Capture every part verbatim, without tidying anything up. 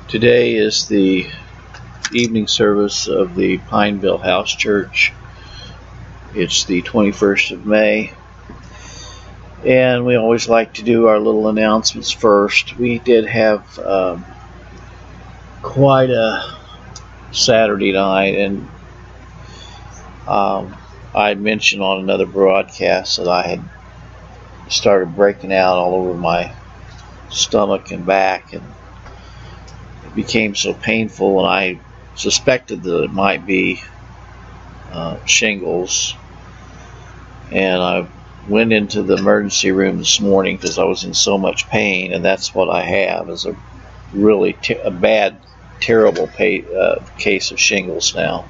Today is the evening service of the Pineville House Church. It's the twenty-first of May, and we always like to do our little announcements first. We did have um, quite a Saturday night, and um, I mentioned on another broadcast that I had started breaking out all over my stomach and back, and it became so painful, and I suspected that it might be uh, shingles. And I went into the emergency room this morning because I was in so much pain, and that's what I have, is a really te- a bad, terrible pay, uh, case of shingles now.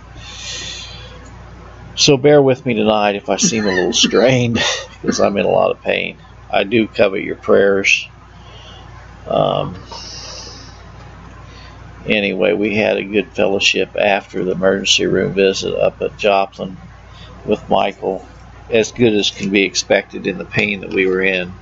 So bear with me tonight if I seem a little strained, because I'm in a lot of pain. I do covet your prayers. Um, anyway, we had a good fellowship after the emergency room visit up at Joplin with Michael, as good as can be expected in the pain that we were in.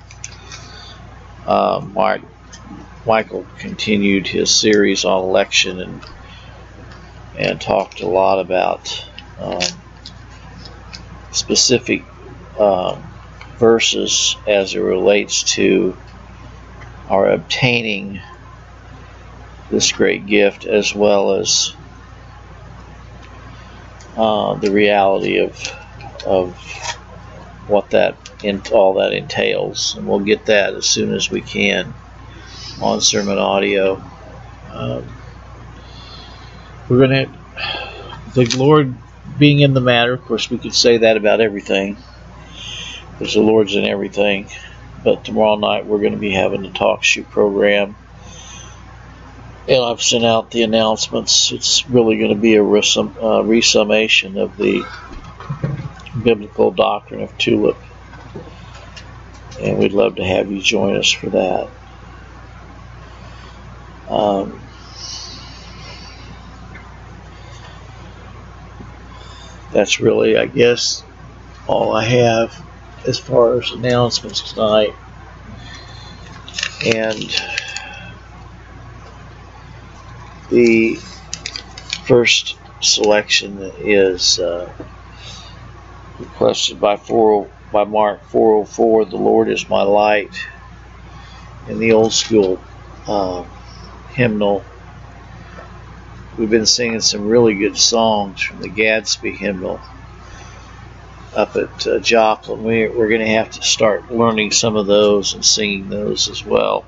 um, Mark, Michael continued his series on election and and talked a lot about um, specific um, verses as it relates to our obtaining this great gift, as well as uh, the reality of of what that in, all that entails, and we'll get that as soon as we can on sermon audio. Um, we're going to, the Lord being in the matter, of course we could say that about everything, because the Lord's in everything, but tomorrow night we're going to be having a talk show program, and I've sent out the announcements. It's really going to be a resum, uh, resummation of the biblical doctrine of tulip, and we'd love to have you join us for that. Um, that's really, I guess, all I have as far as announcements tonight. And the first selection is uh, requested by four by Mark four oh four. The Lord is my light, in the old school uh, hymnal. We've been singing some really good songs from the Gadsby hymnal up at uh, Joplin. We, we're going to have to start learning some of those and singing those as well.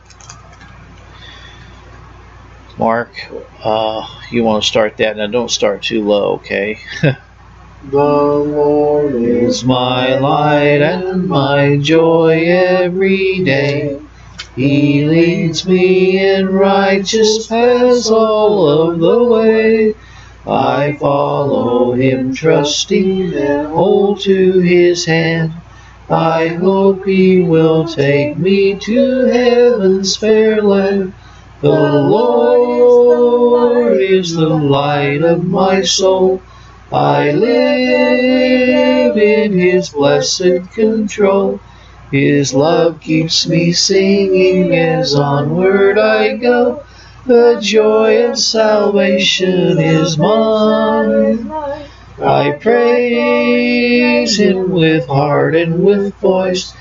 Mark, uh, you want to start that? Now don't start too low, okay? The Lord is my light and my joy every day. He leads me in righteous paths all of the way. I follow him trusting and hold to his hand. I hope he will take me to heaven's fair land. The Lord is the light of my soul. I live in his blessed control. His love keeps me singing as onward I go. The joy of salvation is mine. I praise him with heart and with voice,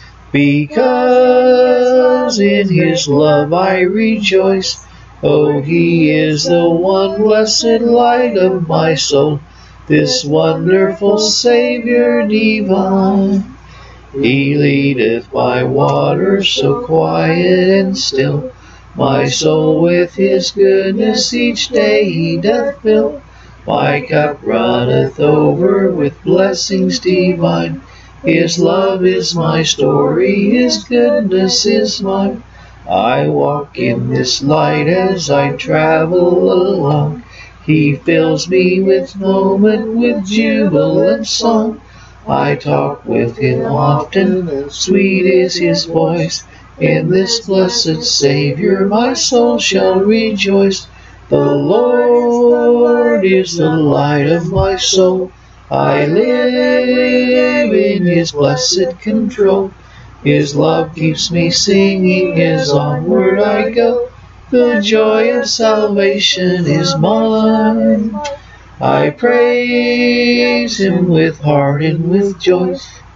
because in his love I rejoice. Oh, he is the one blessed light of my soul, this wonderful Savior divine. He leadeth by waters so quiet and still. My soul with his goodness each day he doth fill. My cup runneth over with blessings divine. His love is my story, his goodness is mine. I walk in this light as I travel along. He fills me with moment with jubilant song. I talk with him often, and sweet is his voice. In this blessed Savior my soul shall rejoice. The Lord is the light of my soul. I live in his blessed control. His love keeps me singing as onward I go. The joy of salvation is mine. I praise him with heart and with joy,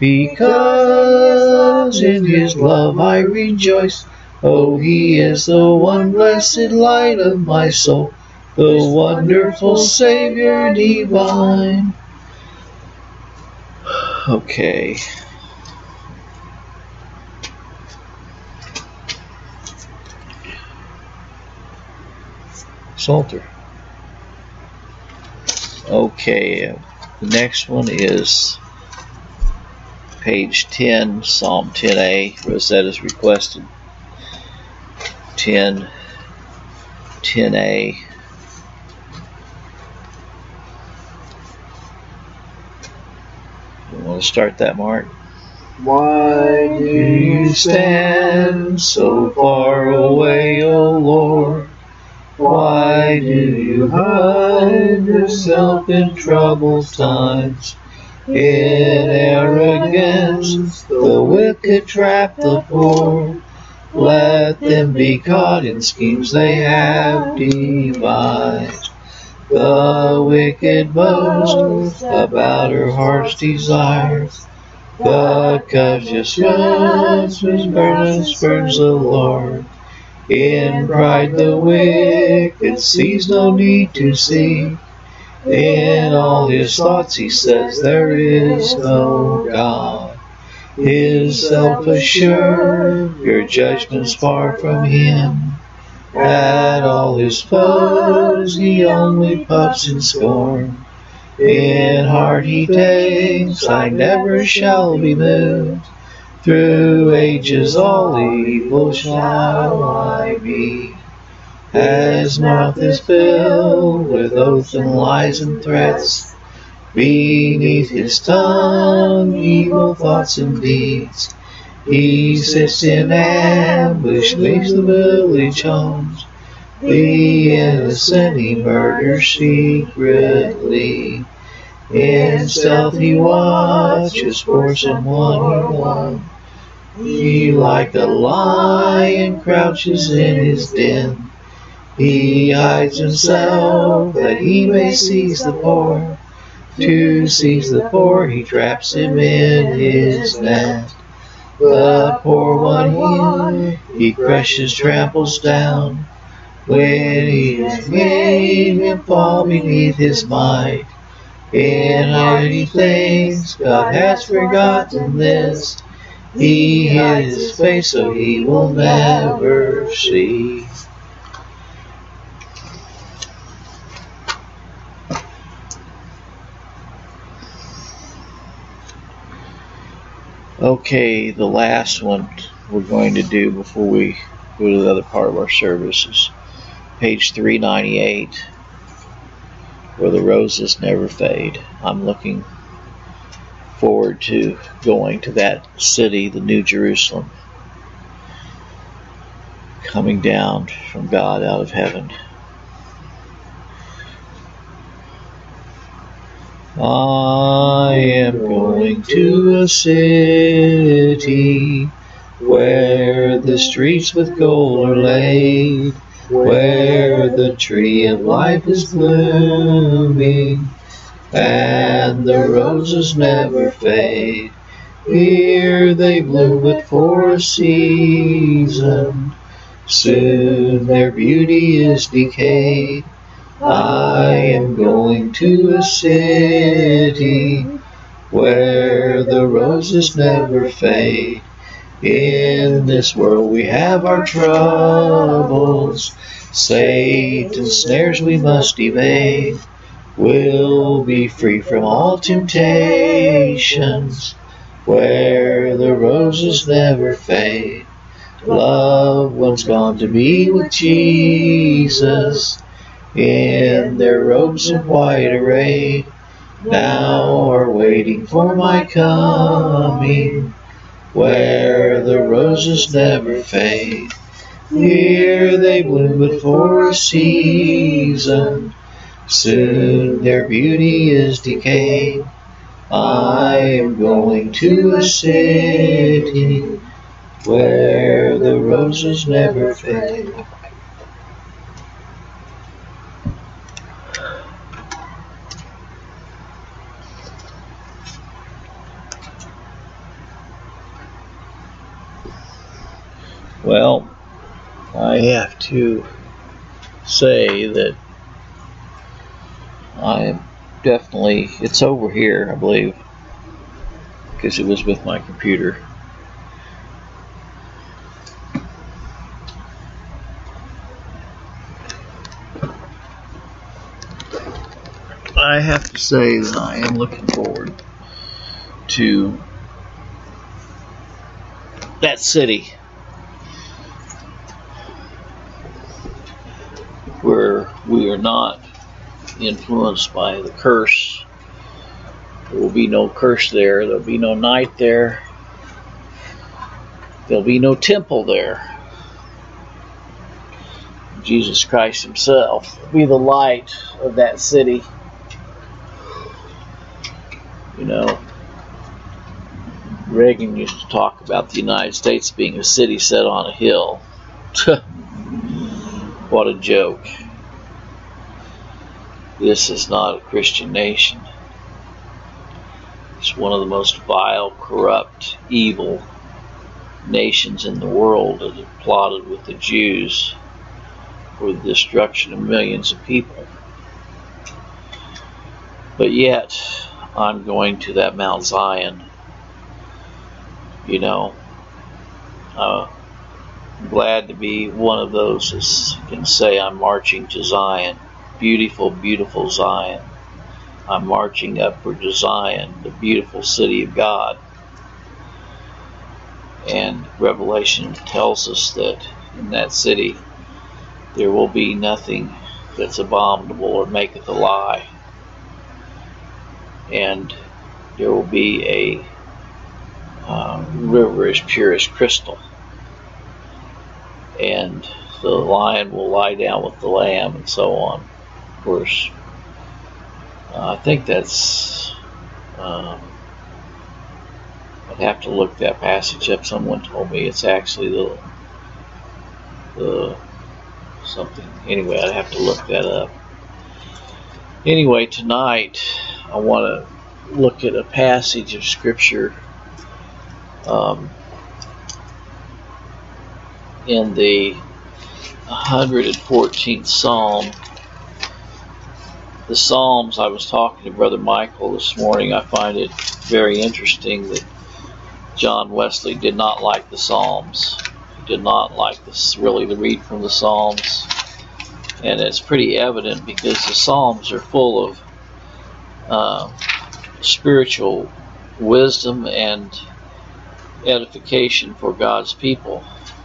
because in his love I rejoice. Oh, he is the one blessed light of my soul, the wonderful Savior divine. Okay. Psalter. Okay, the next one is page ten, Psalm ten A. Rosetta's requested. ten, ten A. You want to start that, Mark? Why do you stand so far away, O Lord? Why do you hide yourself in troubled times? In arrogance, the wicked trap the poor. Let them be caught in schemes they have devised. The wicked boast about her heart's desires, but covetous judgment burns, burns the Lord. In pride the wicked sees no need to see. In all his thoughts he says there is no God. His self-assured, your judgment's far from him. At all his foes he only puffs in scorn. In heart he takes, I never shall be moved. Through ages all evil shall I be. His mouth is filled with oaths and lies and threats. Beneath his tongue evil thoughts and deeds. He sits in ambush, leaves the village homes. The innocent he murders secretly. In stealth he watches for someone he loves. He like a lion crouches in his den. He hides himself that he may seize the poor. To seize the poor he traps him in his net. The poor one he, he crushes, tramples down. When he has made him fall beneath his might. In heart he thinks God has forgotten this. He hid his face so he will never see. Okay, the last one we're going to do before we go to the other part of our services. Page three ninety-eight, where the roses never fade. I'm looking forward to going to that city, the New Jerusalem, coming down from God out of heaven. I am going to a city where the streets with gold are laid, where the tree of life is blooming, and the roses never fade. Here they bloom but for a season, soon their beauty is decayed. I am going to a city where the roses never fade. In this world we have our troubles, Satan's snares we must evade. We'll be free from all temptations where the roses never fade. Loved ones gone to be with Jesus in their robes of white array, now are waiting for my coming, where the roses never fade. Here they bloom but for a season, soon their beauty is decayed. I am going to a city where the roses never fade. Well, I have to say that I am definitely, it's over here, I believe, because it was with my computer. I have to say that I am looking forward to that city where we are not influenced by the curse. There will be no curse there. There will be no night there. There will be no temple there. Jesus Christ himself will be the light of that city. You know, Reagan used to talk about the United States being a city set on a hill. What a joke. This is not a Christian nation. It's one of the most vile, corrupt, evil nations in the world that have plotted with the Jews for the destruction of millions of people. But yet, I'm going to that Mount Zion. You know, uh, I'm glad to be one of those that can say I'm marching to Zion. Beautiful, beautiful Zion. I'm marching upward to Zion, the beautiful city of God. And Revelation tells us that in that city there will be nothing that's abominable or maketh a lie. And there will be a uh, river as pure as crystal. And the lion will lie down with the lamb and so on. Of course, uh, I think that's, um, I'd have to look that passage up. Someone told me it's actually the, the something. Anyway, I'd have to look that up. Anyway, tonight I want to look at a passage of Scripture um, in the one hundred fourteenth Psalm. The Psalms, I was talking to Brother Michael this morning. I find it very interesting that John Wesley did not like the Psalms. He did not like this really to read from the Psalms. And it's pretty evident because the Psalms are full of uh, spiritual wisdom and edification for God's people.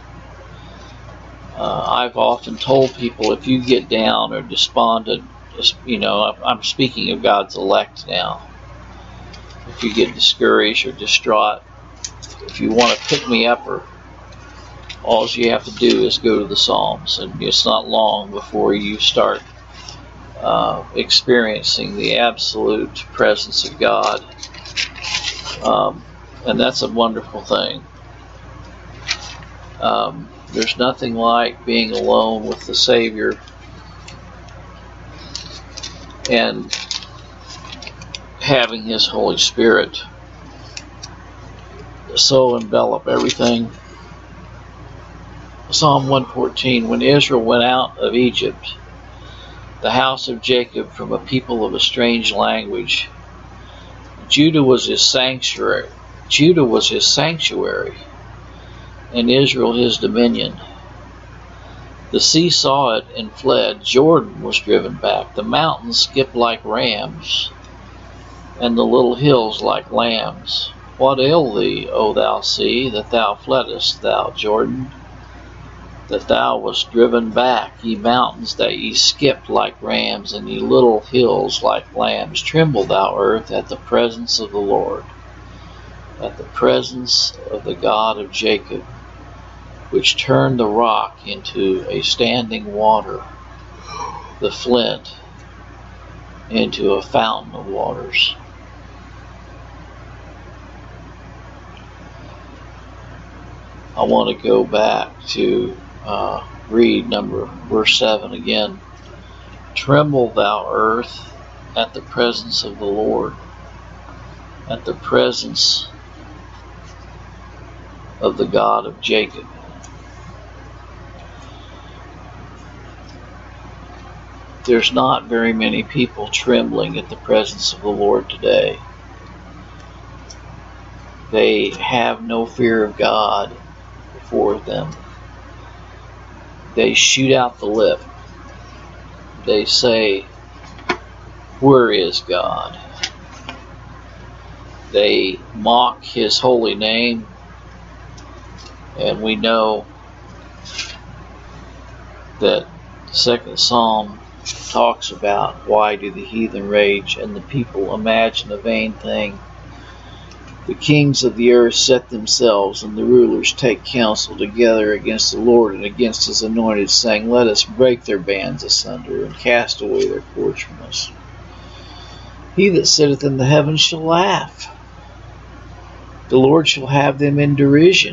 Uh, I've often told people if you get down or despondent, you know, I'm speaking of God's elect now. If you get discouraged or distraught, if you want to pick me up, or all you have to do is go to the Psalms, and it's not long before you start uh, experiencing the absolute presence of God, um, and that's a wonderful thing. Um, there's nothing like being alone with the Savior and having His Holy Spirit so envelop everything. Psalm one fourteen, when Israel went out of Egypt, the house of Jacob from a people of a strange language, Judah was his sanctuary. Judah was his sanctuary, and Israel his dominion. The sea saw it and fled. Jordan was driven back. The mountains skipped like rams, and the little hills like lambs. What ailed thee, O thou sea, that thou fleddest, thou Jordan? That thou wast driven back, ye mountains, that ye skipped like rams, and ye little hills like lambs. Tremble, thou earth, at the presence of the Lord, at the presence of the God of Jacob, which turned the rock into a standing water, the flint into a fountain of waters. I want to go back to uh, read number verse seven again. Tremble, thou earth, at the presence of the Lord, at the presence of the God of Jacob. there's not very many people trembling at the presence of the Lord today. They have no fear of God before them. They shoot out the lip. They say, "Where is God?" They mock His holy name, and we know that the second Psalm talks about, why do the heathen rage and the people imagine a vain thing? The kings of the earth set themselves, and the rulers take counsel together against the Lord and against His anointed, saying, let us break their bands asunder and cast away their cords from us. He that sitteth in the heavens shall laugh. The Lord shall have them in derision.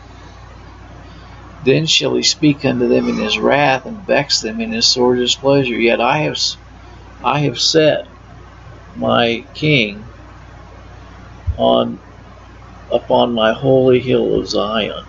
Then shall He speak unto them in His wrath, and vex them in His sore displeasure. Yet I have, I have set my King on upon my holy hill of Zion.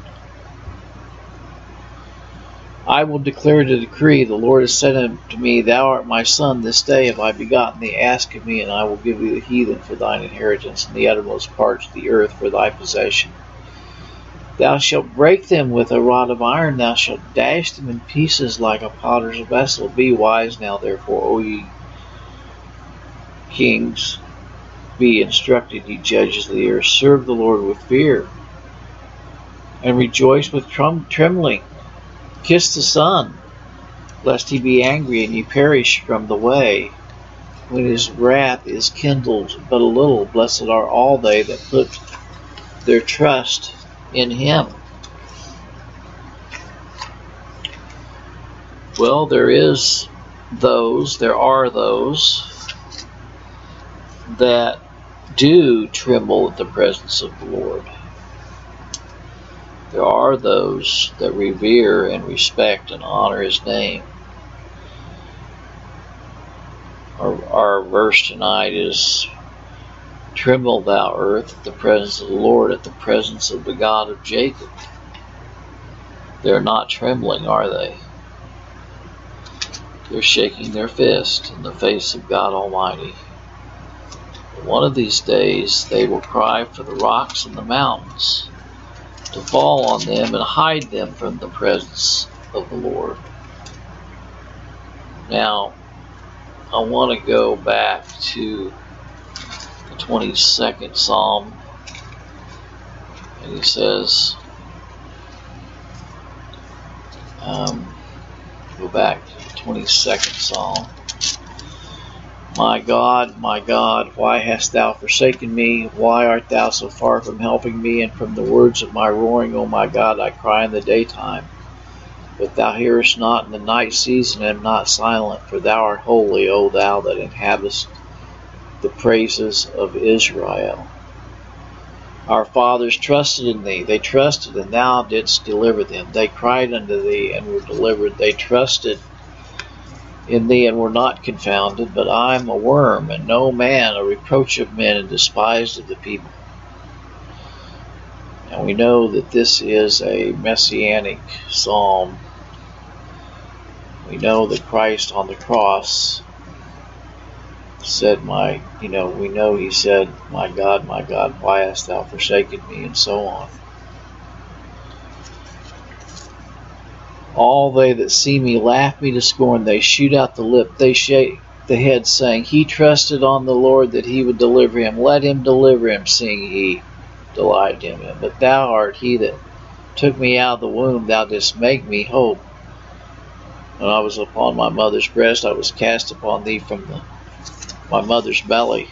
I will declare the decree. The Lord has said unto me, Thou art my son, this day have I begotten thee. Ask of me, and I will give thee the heathen for thine inheritance, and the uttermost parts of the earth for thy possession. Thou shalt break them with a rod of iron, thou shalt dash them in pieces like a potter's vessel. Be wise now, therefore, O ye kings, be instructed, ye judges of the earth. Serve the Lord with fear, and rejoice with trum- trembling. Kiss the Son, lest He be angry, and ye perish from the way, when His wrath is kindled but a little. Blessed are all they that put their trust in Him. Well, there is those, there are those that do tremble at the presence of the Lord. There are those that revere and respect and honor His name. Our, our verse tonight is, Tremble, thou earth, at the presence of the Lord, at the presence of the God of Jacob. They're not trembling, are they? They're shaking their fist in the face of God Almighty. One of these days they will cry for the rocks and the mountains to fall on them and hide them from the presence of the Lord. Now, I want to go back to the twenty-second Psalm, and he says, um, go back to the twenty-second Psalm. My God, my God, why hast thou forsaken me? Why art thou so far from helping me? And from the words of my roaring, O my God, I cry in the daytime. But thou hearest not in the night season, and am not silent. For thou art holy, O thou that inhabitest the praises of Israel. Our fathers trusted in thee. They trusted, and thou didst deliver them. They cried unto thee, and were delivered. They trusted in thee and were not confounded, but I am a worm and no man, a reproach of men and despised of the people. And we know that this is a messianic psalm. We know that Christ on the cross said, my, you know, we know He said, my God, my God, why hast thou forsaken me, and so on. All they that see me laugh me to scorn. They shoot out the lip. They shake the head, saying, He trusted on the Lord that He would deliver him. Let Him deliver him, seeing He delighted in Him. But thou art He that took me out of the womb. Thou didst make me hope. When I was upon my mother's breast, I was cast upon Thee from the, my mother's belly.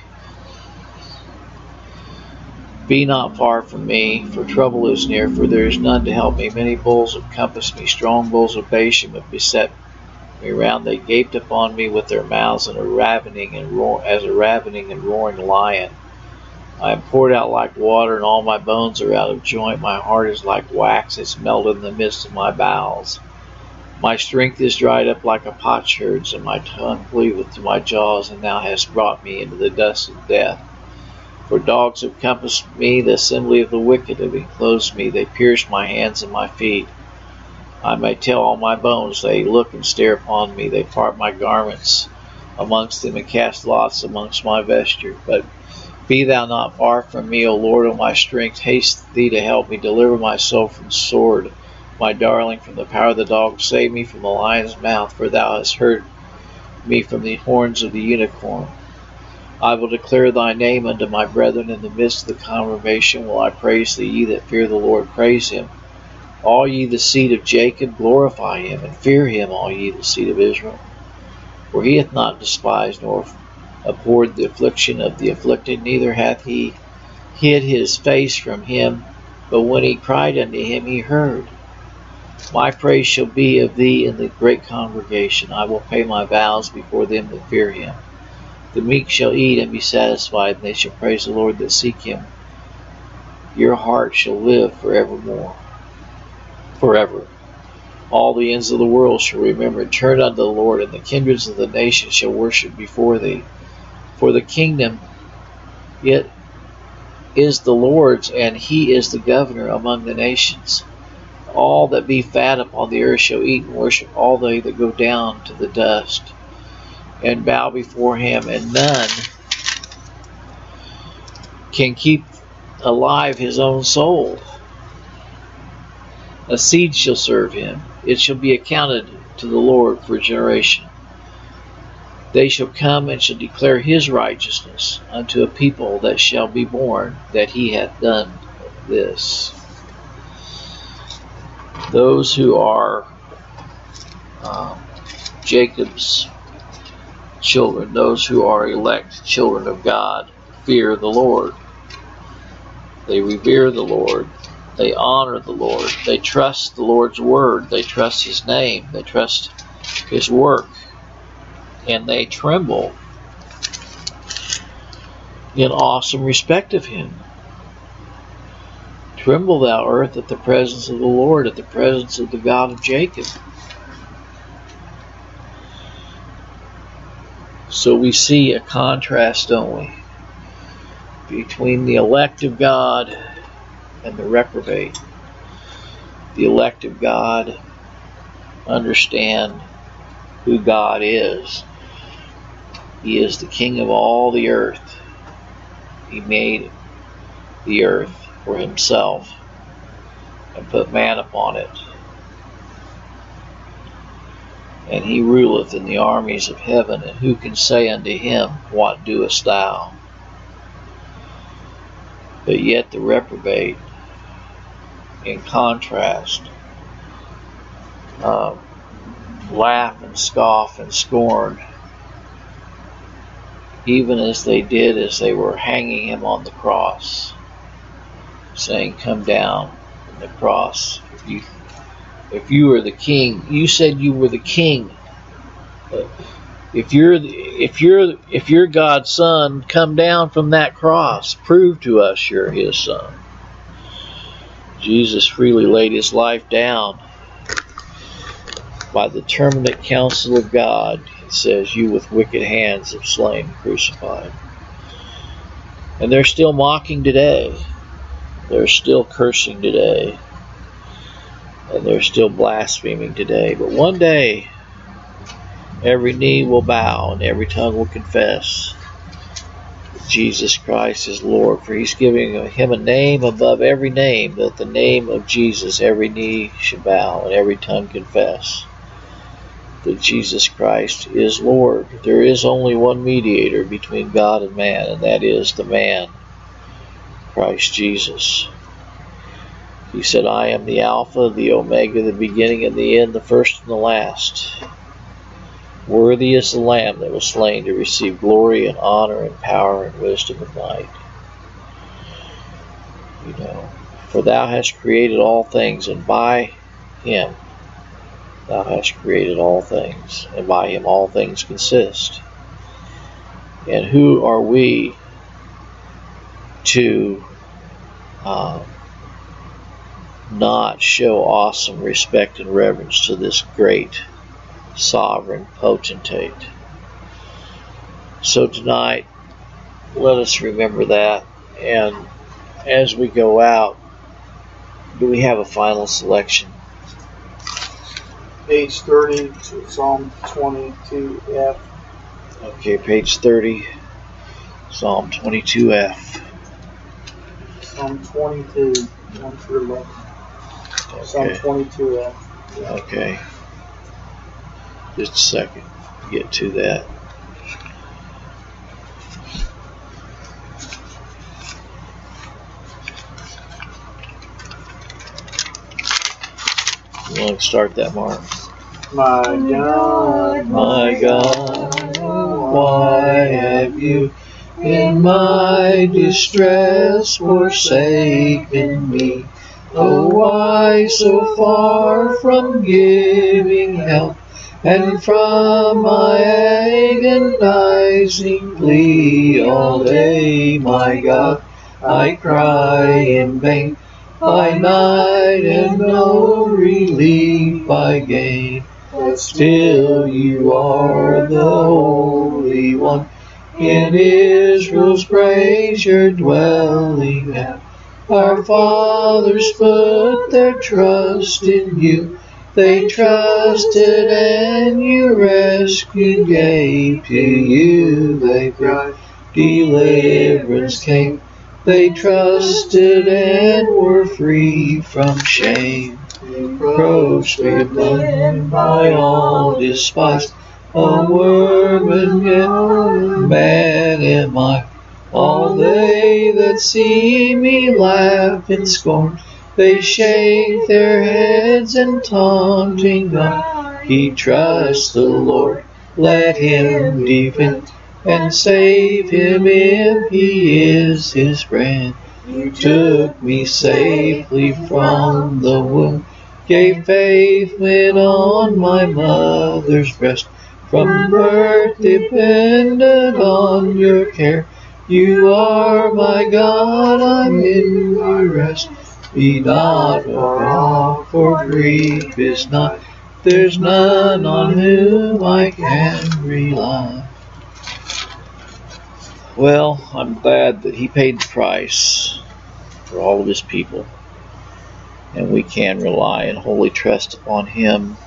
Be not far from me, for trouble is near, for there is none to help me. Many bulls have compassed me, strong bulls of Bashan have beset me round. They gaped upon me with their mouths, and a ravening and roar, as a ravening and roaring lion. I am poured out like water, and all my bones are out of joint. My heart is like wax, it's melted in the midst of my bowels. My strength is dried up like a potsherd's, and my tongue cleaveth to my jaws, and thou hast brought me into the dust of death. For dogs have compassed me, the assembly of the wicked have enclosed me. They pierced my hands and my feet. I may tell all my bones, they look and stare upon me. They part my garments amongst them and cast lots amongst my vesture. But be thou not far from me, O Lord, O my strength. Haste thee to help me. Deliver my soul from the sword, my darling, from the power of the dog. Save me from the lion's mouth, for thou hast heard me from the horns of the unicorn. I will declare thy name unto my brethren. In the midst of the congregation will I praise thee. Ye that fear the Lord, praise him. All ye the seed of Jacob, glorify him, and fear him, all ye the seed of Israel. For he hath not despised nor abhorred the affliction of the afflicted, neither hath he hid his face from him. But when he cried unto him, he heard. My praise shall be of thee in the great congregation. I will pay my vows before them that fear him. The meek shall eat and be satisfied, and they shall praise the Lord that seek him. Your heart shall live forevermore. Forever. All the ends of the world shall remember and turn unto the Lord, and the kindreds of the nations shall worship before thee. For the kingdom, it is the Lord's, and he is the governor among the nations. All that be fat upon the earth shall eat and worship, all they that go down to the dust, and bow before him, and none can keep alive his own soul. A seed shall serve him. It shall be accounted to the Lord for a generation. They shall come and shall declare his righteousness unto a people that shall be born, that he hath done this. Those who are um, Jacob's children, those who are elect children of God, fear the Lord. They revere the Lord. They honor the Lord. They trust the Lord's word. They trust his name. They trust his work. And they tremble in awesome respect of him. Tremble, thou earth, at the presence of the Lord, at the presence of the God of Jacob. So we see a contrast, don't we, between the elect of God and the reprobate. The elect of God understand who God is. He is the King of all the earth. He made the earth for himself and put man upon it. And he ruleth in the armies of heaven, and who can say unto him, what doest thou? But yet the reprobate, in contrast, uh, laugh and scoff and scorn, even as they did as they were hanging him on the cross, saying, come down from the cross. If you, if you are the king, you said you were the king. If you're, if you're, if you're God's son, come down from that cross. Prove to us you're his son. Jesus freely laid his life down by the determinate counsel of God. It says, you with wicked hands have slain and crucified. And they're still mocking today. They're still cursing today. And they're still blaspheming today. But one day, every knee will bow and every tongue will confess that Jesus Christ is Lord. For he's giving him a name above every name, that the name of Jesus every knee should bow and every tongue confess that Jesus Christ is Lord. There is only one mediator between God and man, and that is the man, Christ Jesus. He said, I am the Alpha, the Omega, the beginning and the end, the first and the last. Worthy is the Lamb that was slain to receive glory and honor and power and wisdom and might. You know, for thou hast created all things, and by him thou hast created all things, and by him all things consist. And who are we to uh, not show awesome respect and reverence to this great sovereign potentate? So tonight, let us remember that. And as we go out, do we have a final selection? page thirty to Psalm twenty-two F. Okay, page thirty, Psalm twenty-two F. Psalm twenty-two, one through eleven. Psalm Okay. twenty-two F. Okay. Just a second to get to that. You want to start that, Mark? My God, My God, why have you in my distress forsaken me? Oh, why so far from giving help, and from my agonizing plea all day, my God, I cry in vain. By night and no relief I gain. But still you are the Holy One. In Israel's praise you're dwelling at. Our fathers put their trust in you. They trusted and you rescued, gave to you. They cried, deliverance came. They trusted and were free from shame. Reproach been by all despised. A worm and man am I. All they that see me laugh in scorn. They shake their heads and taunting God. He trusts the Lord, let him defend and save him if he is his friend. You took me safely from the womb, gave faith when on my mother's breast. From birth depended on your care. You are my God, I'm in my rest. Be not far off, for grief is not. There's none on whom I can rely. Well, I'm glad that he paid the price for all of his people, and we can rely and wholly trust upon him.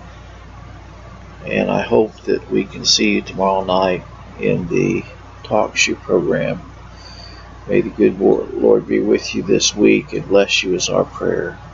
And I hope that we can see you tomorrow night in the Talk Shoe program. May the good Lord be with you this week and bless you is our prayer.